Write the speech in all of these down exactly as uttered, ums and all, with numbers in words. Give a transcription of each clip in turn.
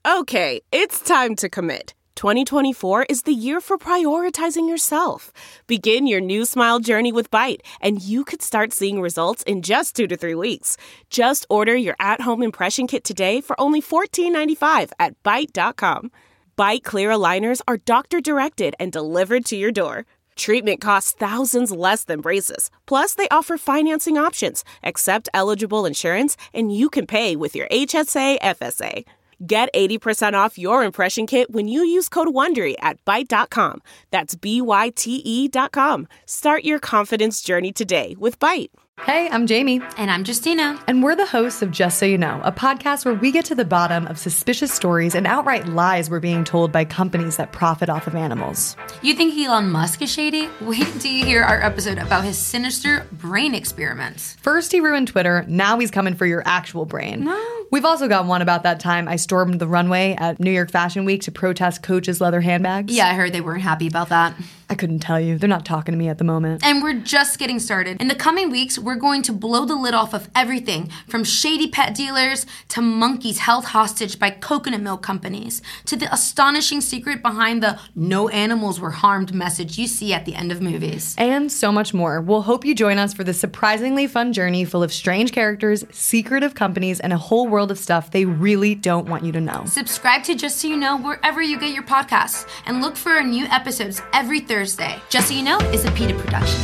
Okay, it's time to commit. twenty twenty-four is the year for prioritizing yourself. Begin your new smile journey with Byte, and you could start seeing results in just two to three weeks. Just order your at-home impression kit today for only fourteen ninety-five at byte dot com. Byte Clear aligners are doctor-directed and delivered to your door. Treatment costs thousands less than braces. Plus, they offer financing options, accept eligible insurance, and you can pay with your H S A F S A. Get eighty percent off your impression kit when you use code WONDERY at byte dot com. That's B Y T E dot com. Start your confidence journey today with Byte. Hey, I'm Jamie. And I'm Justina. And we're the hosts of Just So You Know, a podcast where we get to the bottom of suspicious stories and outright lies we're being told by companies that profit off of animals. You think Elon Musk is shady? Wait until you hear our episode about his sinister brain experiments. First he ruined Twitter, now he's coming for your actual brain. No. We've also got one about that time I stormed the runway at New York Fashion Week to protest Coach's leather handbags. Yeah, I heard they weren't happy about that. I couldn't tell you. They're not talking to me at the moment. And we're just getting started. In the coming weeks, we're going to blow the lid off of everything from shady pet dealers to monkeys held hostage by coconut milk companies to the astonishing secret behind the no animals were harmed message you see at the end of movies. And so much more. We'll hope you join us for this surprisingly fun journey full of strange characters, secretive companies, and a whole world of stuff they really don't want you to know. Subscribe to Just So You Know wherever you get your podcasts and look for our new episodes every Thursday. Just So You Know is a PETA production.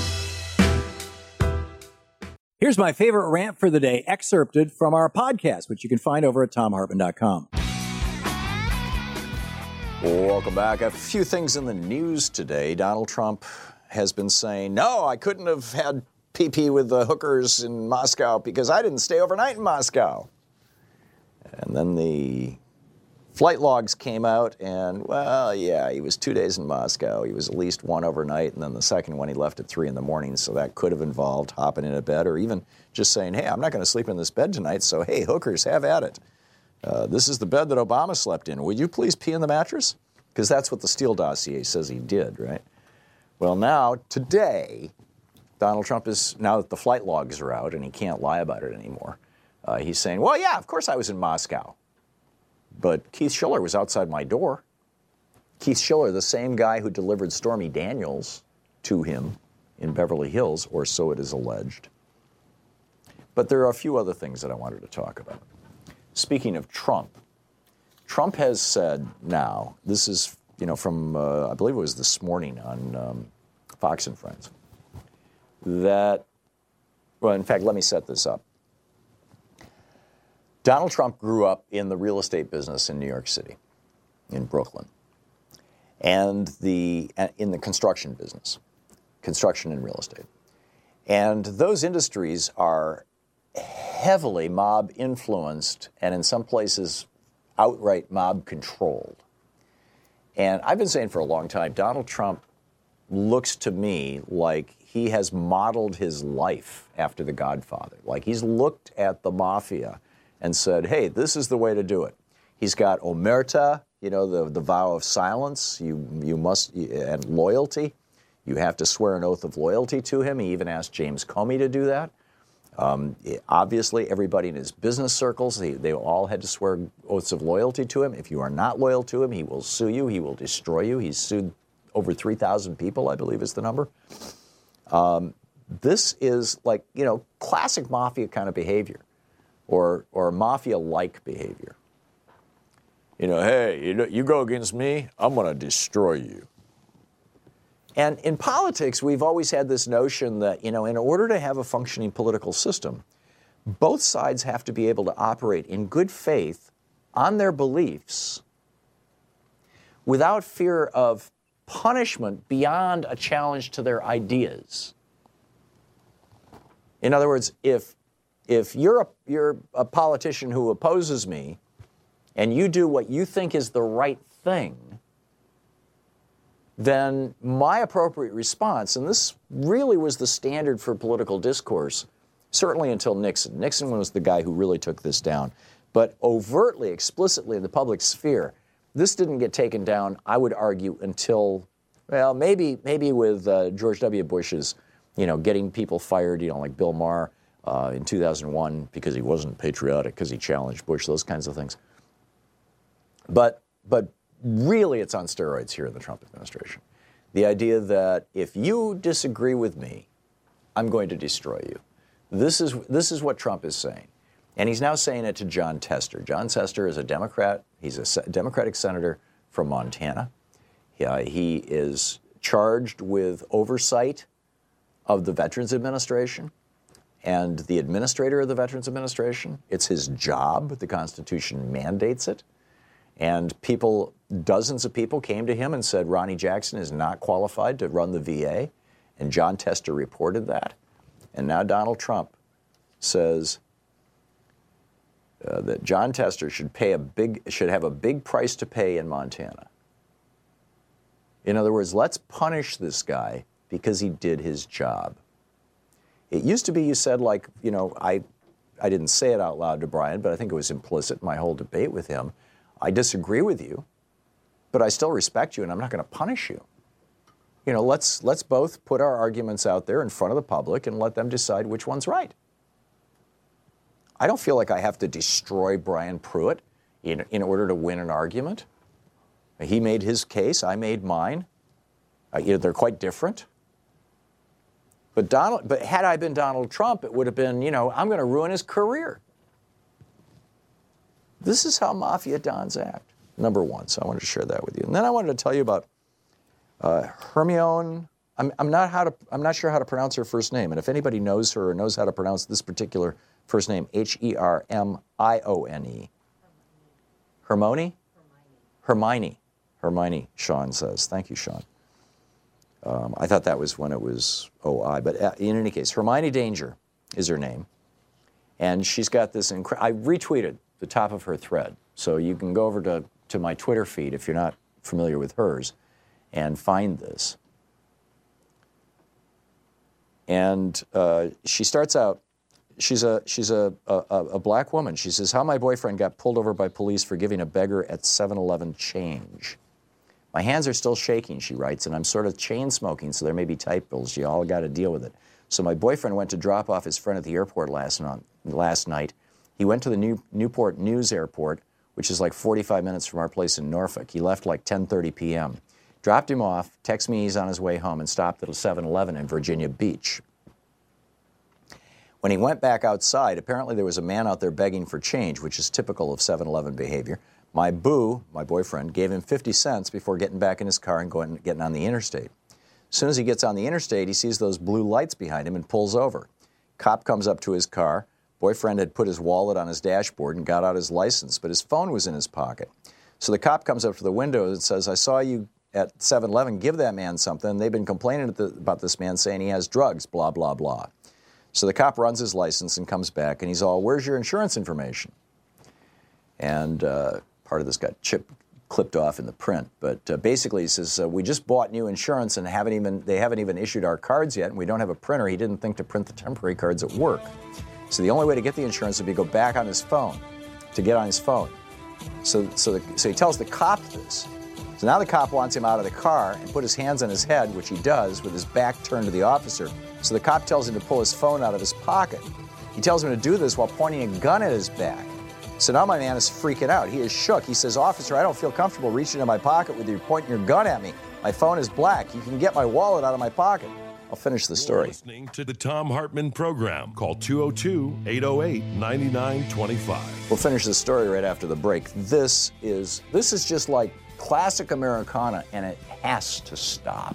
Here's my favorite rant for the day, excerpted from our podcast, which you can find over at tom hartman dot com. Welcome back. A few things in the news today. Donald Trump has been saying, no, I couldn't have had pee-pee with the hookers in Moscow because I didn't stay overnight in Moscow. And then the flight logs came out, and, well, yeah, he was two days in Moscow. He was at least one overnight, and then the second one he left at three in the morning, so that could have involved hopping in a bed or even just saying, hey, I'm not going to sleep in this bed tonight, so, hey, hookers, have at it. Uh, this is the bed that Obama slept in. Would you please pee in the mattress? Because that's what the Steele dossier says he did, right? Well, now, today, Donald Trump is, now that the flight logs are out and he can't lie about it anymore, uh, he's saying, well, yeah, of course I was in Moscow. But Keith Schiller was outside my door. Keith Schiller, the same guy who delivered Stormy Daniels to him in Beverly Hills, or so it is alleged. But there are a few other things that I wanted to talk about. Speaking of Trump, Trump has said now, this is, you know, from, uh, I believe it was this morning on um, Fox and Friends, that, well, in fact, let me set this up. Donald Trump grew up in the real estate business in New York City, in Brooklyn, and the in the construction business, construction and real estate. And those industries are heavily mob influenced and in some places outright mob controlled. And I've been saying for a long time, Donald Trump looks to me like he has modeled his life after The Godfather. Like he's looked at the mafia and said, hey, this is the way to do it. He's got omerta, you know, the, the vow of silence, you you must, and loyalty. You have to swear an oath of loyalty to him. He even asked James Comey to do that. Um, obviously, everybody in his business circles, they, they all had to swear oaths of loyalty to him. If you are not loyal to him, he will sue you. He will destroy you. He's sued over three thousand people, I believe is the number. Um, this is like, you know, classic mafia kind of behavior. Or, or mafia-like behavior. You know, hey, you, know, you go against me, I'm going to destroy you. And in politics, we've always had this notion that, you know, in order to have a functioning political system, both sides have to be able to operate in good faith on their beliefs without fear of punishment beyond a challenge to their ideas. In other words, if If you're a, you're a politician who opposes me and you do what you think is the right thing, then my appropriate response, and this really was the standard for political discourse, certainly until Nixon. Nixon was the guy who really took this down. But overtly, explicitly in the public sphere, this didn't get taken down, I would argue, until, well, maybe maybe with uh, George W. Bush's, you know, getting people fired, you know, like Bill Maher, Uh, in two thousand one because he wasn't patriotic, because he challenged Bush, those kinds of things. But, but really it's on steroids here in the Trump administration. The idea that if you disagree with me, I'm going to destroy you. This is, this is what Trump is saying. And he's now saying it to Jon Tester. Jon Tester is a Democrat. He's a se- Democratic senator from Montana. He, uh, he is charged with oversight of the Veterans Administration and the administrator of the Veterans Administration. It's his job. The Constitution mandates it. And people, dozens of people came to him and said Ronny Jackson is not qualified to run the V A. And Jon Tester reported that. And now Donald Trump says uh, that Jon Tester should pay a big, should have a big price to pay in Montana. In other words, let's punish this guy because he did his job. It used to be you said, like, you know, I, I didn't say it out loud to Brian, but I think it was implicit in my whole debate with him. I disagree with you, but I still respect you, and I'm not going to punish you. You know, let's let's both put our arguments out there in front of the public and let them decide which one's right. I don't feel like I have to destroy Brian Pruitt in, in order to win an argument. He made his case, I made mine. Uh, you know, they're quite different. But Donald, but had I been Donald Trump, it would have been, you know, I'm going to ruin his career. This is how mafia dons act, number one. So I wanted to share that with you. And then I wanted to tell you about uh, Hermione. I'm, I'm not how to. I'm not sure how to pronounce her first name. And if anybody knows her or knows how to pronounce this particular first name, H E R M I O N E. Hermione? Hermione. Hermione, Sean says. Thank you, Sean. Um, I thought that was when it was O I. But uh, in any case, Hermione Danger is her name. And she's got this incredible. I retweeted the top of her thread. So you can go over to, to my Twitter feed if you're not familiar with hers and find this. And uh, she starts out, she's a she's a, a, a black woman. She says, how my boyfriend got pulled over by police for giving a beggar at seven eleven change. My hands are still shaking, she writes, and I'm sort of chain smoking, so there may be typos. You all got to deal with it. So my boyfriend went to drop off his friend at the airport last, no- last night. He went to the New- Newport News Airport, which is like forty-five minutes from our place in Norfolk. He left like ten thirty p.m. Dropped him off, texted me he's on his way home, and stopped at a seven eleven in Virginia Beach. When he went back outside, apparently there was a man out there begging for change, which is typical of seven eleven behavior. My boo, my boyfriend, gave him fifty cents before getting back in his car and going, getting on the interstate. As soon as he gets on the interstate, he sees those blue lights behind him and pulls over. Cop comes up to his car. Boyfriend had put his wallet on his dashboard and got out his license, but his phone was in his pocket. So the cop comes up to the window and says, I saw you at seven eleven, give that man something. They've been complaining the, about this man saying he has drugs, blah, blah, blah. So the cop runs his license and comes back, and he's all, where's your insurance information? And uh, part of this got chip, clipped off in the print. But uh, basically he says, uh, we just bought new insurance and haven't even they haven't even issued our cards yet, and we don't have a printer. He didn't think to print the temporary cards at work. So the only way to get the insurance would be to go back on his phone, to get on his phone. So, so, the, so he tells the cop this. So now the cop wants him out of the car and put his hands on his head, which he does with his back turned to the officer. So the cop tells him to pull his phone out of his pocket. He tells him to do this while pointing a gun at his back. So now my man is freaking out. He is shook. He says, officer, I don't feel comfortable reaching in my pocket with you pointing your gun at me. My phone is black. You can get my wallet out of my pocket. I'll finish the story. You're listening to the Thom Hartmann program. Call two oh two, eight oh eight, nine nine two five. We'll finish the story right after the break. This is this is just like classic Americana, and it has to stop.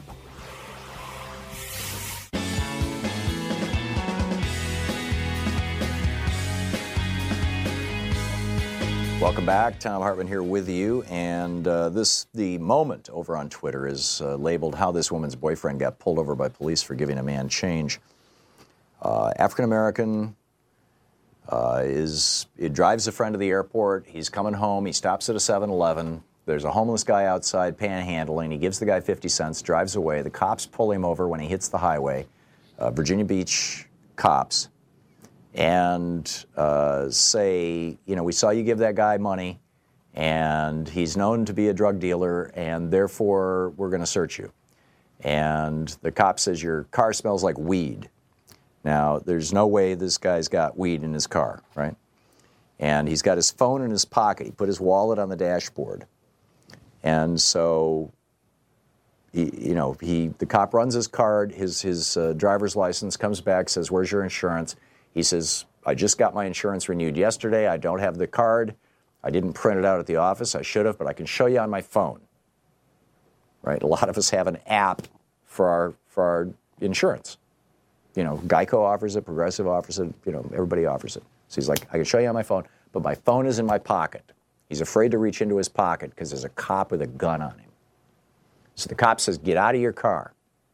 Welcome back. Thom Hartmann here with you. And uh, this, the moment over on Twitter is uh, labeled how this woman's boyfriend got pulled over by police for giving a man change. Uh, African-American, uh, is, it drives a friend to the airport. He's coming home. He stops at a seven eleven. There's a homeless guy outside panhandling. He gives the guy fifty cents, drives away. The cops pull him over when he hits the highway. Uh, Virginia Beach cops. And uh, say, you know, we saw you give that guy money, and he's known to be a drug dealer, and therefore we're going to search you. And the cop says, your car smells like weed. Now, there's no way this guy's got weed in his car, right? And he's got his phone in his pocket. He put his wallet on the dashboard. And so, he, you know, he the cop runs his card, his, his uh, driver's license, comes back, says, where's your insurance? He says, I just got my insurance renewed yesterday. I don't have the card. I didn't print it out at the office. I should have, but I can show you on my phone. Right? A lot of us have an app for our for our insurance. You know, Geico offers it, Progressive offers it, you know, everybody offers it. So he's like, I can show you on my phone, but my phone is in my pocket. He's afraid to reach into his pocket because there's a cop with a gun on him. So the cop says, get out of your car.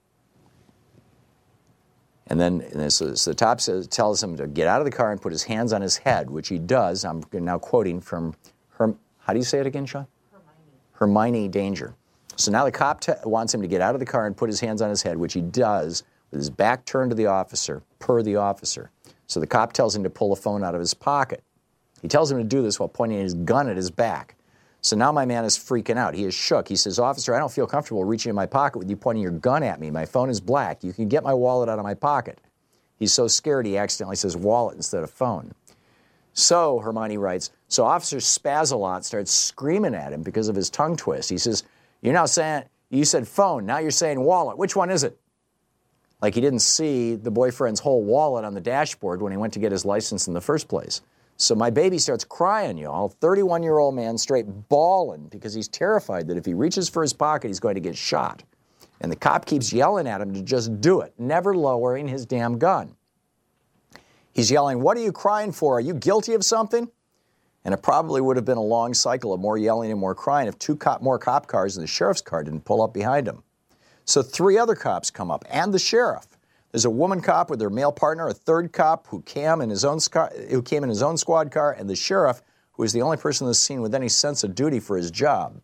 And then and so, so the cop says, tells him to get out of the car and put his hands on his head, which he does. I'm now quoting from, Herm, how do you say it again, Sean? Hermione. Hermione Danger. So now the cop t- wants him to get out of the car and put his hands on his head, which he does with his back turned to the officer, per the officer. So the cop tells him to pull a phone out of his pocket. He tells him to do this while pointing his gun at his back. So now my man is freaking out. He is shook. He says, officer, I don't feel comfortable reaching in my pocket with you pointing your gun at me. My phone is black. You can get my wallet out of my pocket. He's so scared he accidentally says wallet instead of phone. So, Hermione writes, so Officer Spaz-a-Lot starts screaming at him because of his tongue twist. He says, you're now saying, you said phone, now you're saying wallet. Which one is it? Like he didn't see the boyfriend's whole wallet on the dashboard when he went to get his license in the first place. So my baby starts crying, y'all. thirty-one-year-old man straight bawling because he's terrified that if he reaches for his pocket, he's going to get shot. And the cop keeps yelling at him to just do it, never lowering his damn gun. He's yelling, what are you crying for? Are you guilty of something? And it probably would have been a long cycle of more yelling and more crying if two cop, more cop cars and the sheriff's car didn't pull up behind him. So three other cops come up, and the sheriff. There's a woman cop with her male partner, a third cop who came in his own who came in his own squad car, and the sheriff, who is the only person in the scene with any sense of duty for his job.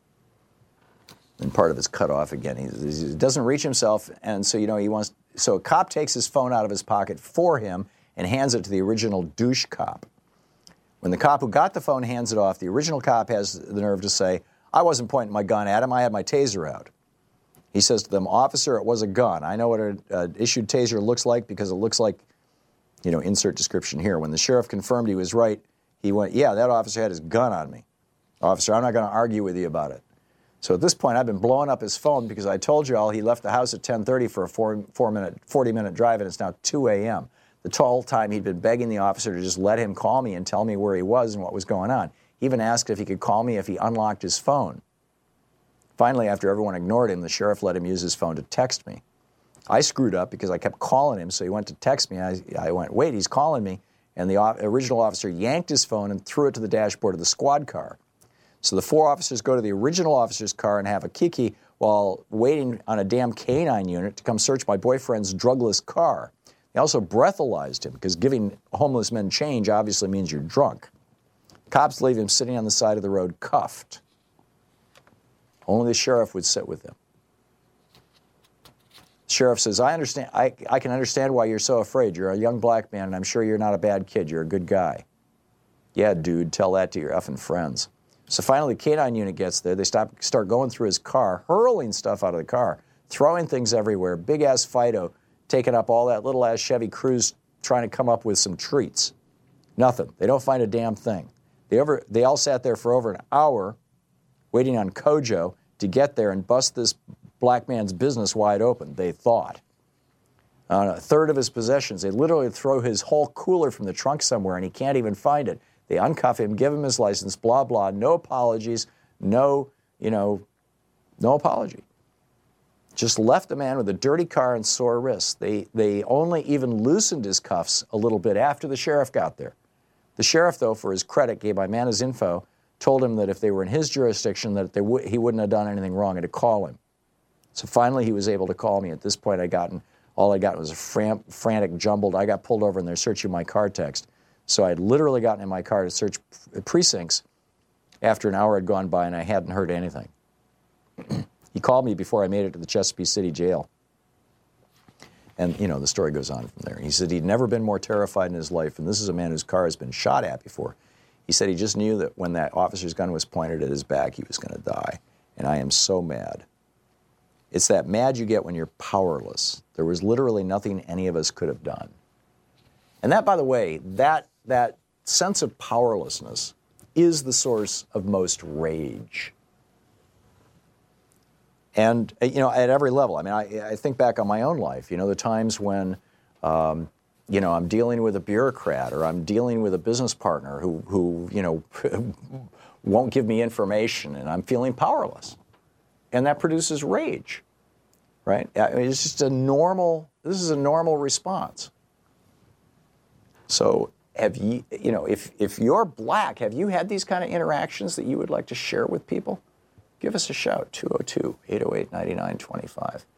And part of it's cut off again. He, he doesn't reach himself, and so you know he wants. So a cop takes his phone out of his pocket for him and hands it to the original douche cop. When the cop who got the phone hands it off, the original cop has the nerve to say, I wasn't pointing my gun at him, I had my taser out. He says to them, officer, it was a gun. I know what an uh, issued taser looks like because it looks like, you know, insert description here. When the sheriff confirmed he was right, he went, yeah, that officer had his gun on me. Officer, I'm not going to argue with you about it. So at this point, I've been blowing up his phone because I told you all he left the house at ten thirty for a four, four minute, forty-minute drive, and it's now two a.m. The whole time he'd been begging the officer to just let him call me and tell me where he was and what was going on. He even asked if he could call me if he unlocked his phone. Finally, after everyone ignored him, the sheriff let him use his phone to text me. I screwed up because I kept calling him, so he went to text me. I, I went, wait, he's calling me. And the original officer yanked his phone and threw it to the dashboard of the squad car. So the four officers go to the original officer's car and have a kiki while waiting on a damn canine unit to come search my boyfriend's drugless car. They also breathalyzed him because giving homeless men change obviously means you're drunk. Cops leave him sitting on the side of the road cuffed. Only the sheriff would sit with him. The sheriff says, I understand. I, I can understand why you're so afraid. You're a young black man, and I'm sure you're not a bad kid. You're a good guy. Yeah, dude, tell that to your effing friends. So finally, the canine unit gets there. They stop, start going through his car, hurling stuff out of the car, throwing things everywhere. Big-ass Fido taking up all that little-ass Chevy Cruze trying to come up with some treats. Nothing. They don't find a damn thing. They, over, they all sat there for over an hour waiting on Kojo to get there and bust this black man's business wide open, they thought. On a third of his possessions, they literally throw his whole cooler from the trunk somewhere and he can't even find it. They uncuff him, give him his license, blah, blah, no apologies, no, you know, no apology. Just left the man with a dirty car and sore wrists. They, they only even loosened his cuffs a little bit after the sheriff got there. The sheriff, though, for his credit, gave my man his info, told him that if they were in his jurisdiction, that they w- he wouldn't have done anything wrong and to call him. So finally he was able to call me. At this point, I gotten, all I got was a fran- frantic, jumbled, I got pulled over and they're searching my car text. So I had literally gotten in my car to search precincts after an hour had gone by and I hadn't heard anything. He called me before I made it to the Chesapeake City jail. And, you know, the story goes on from there. He said he'd never been more terrified in his life, and this is a man whose car has been shot at before. He said he just knew that when that officer's gun was pointed at his back, he was going to die. And I am so mad. It's that mad you get when you're powerless. There was literally nothing any of us could have done. And that, by the way, that that sense of powerlessness is the source of most rage. And, you know, at every level. I mean, I, I think back on my own life, you know, the times when, um, you know, I'm dealing with a bureaucrat or I'm dealing with a business partner who, who you know, won't give me information and I'm feeling powerless. And that produces rage, right? I mean, it's just a normal, this is a normal response. So have you, you know, if, if you're black, have you had these kind of interactions that you would like to share with people? Give us a shout, two oh two, eight oh eight, nine nine two five.